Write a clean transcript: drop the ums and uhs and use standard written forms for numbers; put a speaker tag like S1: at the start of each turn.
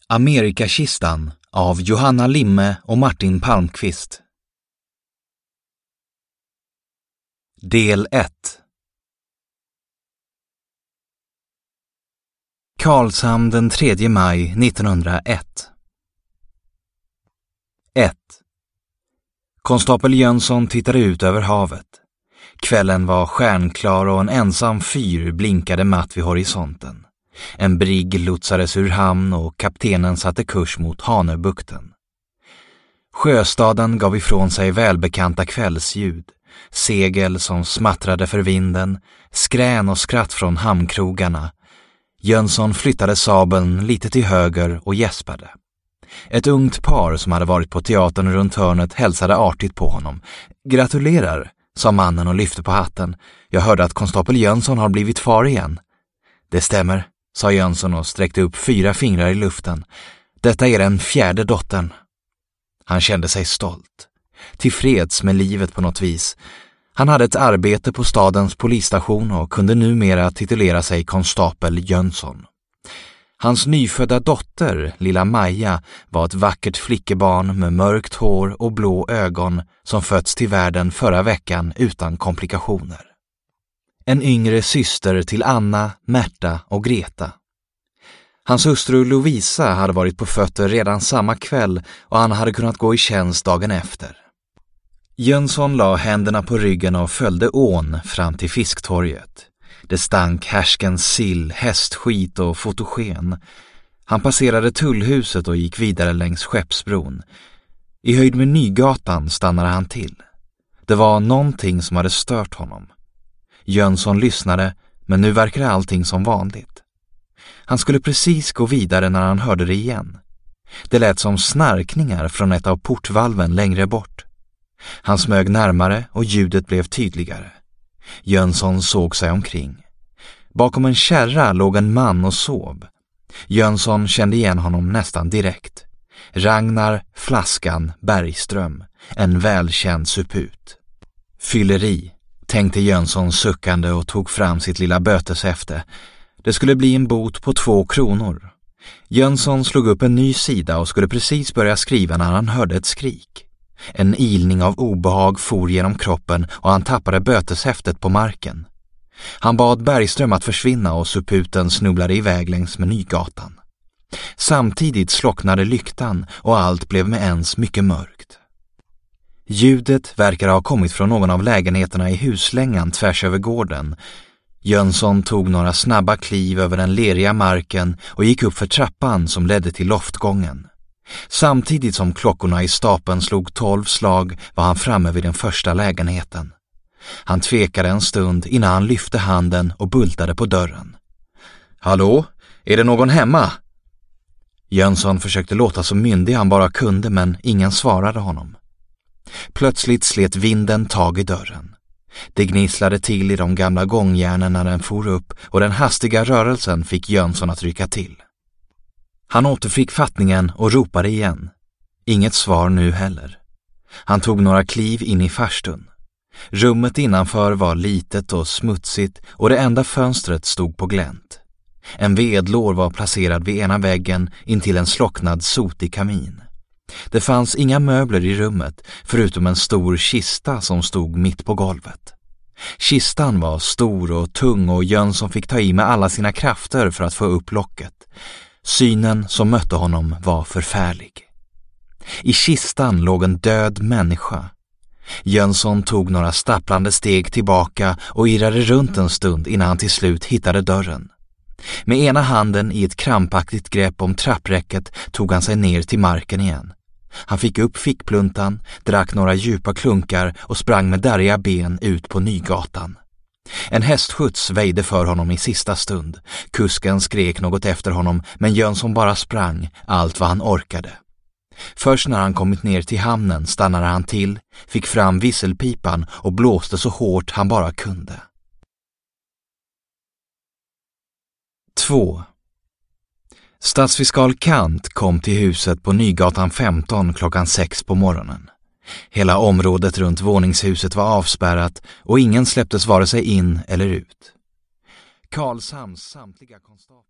S1: Amerikakistan av Johanna Limme och Martin Palmqvist. Del 1. Karlshamn den 3 maj 1901. 1. Konstapel Jönsson tittade ut över havet. Kvällen var stjärnklar och en ensam fyr blinkade matt vid horisonten. En brigg lotsades ur hamn och kaptenen satte kurs mot Hanöbukten. Sjöstaden gav ifrån sig välbekanta kvällsljud, segel som smattrade för vinden, skrän och skratt från hamnkrogarna. Jönsson flyttade sabeln lite till höger och gäspade. Ett ungt par som hade varit på teatern runt hörnet hälsade artigt på honom. "Gratulerar", sa mannen och lyfte på hatten. "Jag hörde att konstapel Jönsson har blivit far igen." "Det stämmer", sa Jönsson och sträckte upp 4 fingrar i luften. "Detta är den 4:e dottern." Han kände sig stolt, tillfreds med livet på något vis. Han hade ett arbete på stadens polisstation och kunde numera titulera sig konstapel Jönsson. Hans nyfödda dotter, lilla Maja, var ett vackert flickebarn med mörkt hår och blå ögon som fötts till världen förra veckan utan komplikationer. En yngre syster till Anna, Märta och Greta. Hans hustru Lovisa hade varit på fötter redan samma kväll och han hade kunnat gå i tjänst dagen efter. Jönsson la händerna på ryggen och följde ån fram till Fisktorget. Det stank härskens sill, hästskit och fotogen. Han passerade tullhuset och gick vidare längs Skeppsbron. I höjd med Nygatan stannade han till. Det var någonting som hade stört honom. Jönsson lyssnade, men nu verkade allting som vanligt. Han skulle precis gå vidare när han hörde det igen. Det lät som snarkningar från ett av portvalven längre bort. Han smög närmare och ljudet blev tydligare. Jönsson såg sig omkring. Bakom en kärra låg en man och sov. Jönsson kände igen honom nästan direkt. Ragnar Flaskan Bergström, en välkänd suput. Fylleri, tänkte Jönsson suckande och tog fram sitt lilla böteshäfte. Det skulle bli en bot på 2 kronor. Jönsson slog upp en ny sida och skulle precis börja skriva när han hörde ett skrik. En ilning av obehag for genom kroppen och han tappade böteshäftet på marken. Han bad Bergström att försvinna och suputen snubblade iväg längs med Nygatan. Samtidigt slocknade lyktan och allt blev med ens mycket mörkt. Ljudet verkar ha kommit från någon av lägenheterna i huslängan tvärs över gården. Jönsson tog några snabba kliv över den leriga marken och gick upp för trappan som ledde till loftgången. Samtidigt som klockorna i stapeln slog 12 slag var han framme vid den första lägenheten. Han tvekade en stund innan han lyfte handen och bultade på dörren. "Hallå, är det någon hemma?" Jönsson försökte låta så myndig han bara kunde, men ingen svarade honom. Plötsligt slet vinden tag i dörren. Det gnisslade till i de gamla gångjärnen när den for upp och den hastiga rörelsen fick Jönsson att rycka till. Han återfick fattningen och ropade igen. Inget svar nu heller. Han tog några kliv in i farstun. Rummet innanför var litet och smutsigt och det enda fönstret stod på glänt. En vedlår var placerad vid ena väggen intill en slocknad sotig kamin. Det fanns inga möbler i rummet förutom en stor kista som stod mitt på golvet. Kistan var stor och tung och Jönsson fick ta i med alla sina krafter för att få upp locket. Synen som mötte honom var förfärlig. I kistan låg en död människa. Jönsson tog några stapplande steg tillbaka och irrade runt en stund innan han till slut hittade dörren. Med ena handen i ett krampaktigt grepp om trappräcket tog han sig ner till marken igen. Han fick upp fickpluntan, drack några djupa klunkar och sprang med darriga ben ut på Nygatan. En hästskjuts väjde för honom i sista stund. Kusken skrek något efter honom, men Jönsson bara sprang allt vad han orkade. Först när han kommit ner till hamnen stannade han till, fick fram visselpipan och blåste så hårt han bara kunde. 2. Stadsfiskal Kant kom till huset på Nygatan 15 klockan 6 på morgonen. Hela området runt våningshuset var avspärrat och ingen släpptes vare sig in eller ut. Karlshamns samtliga konstaplar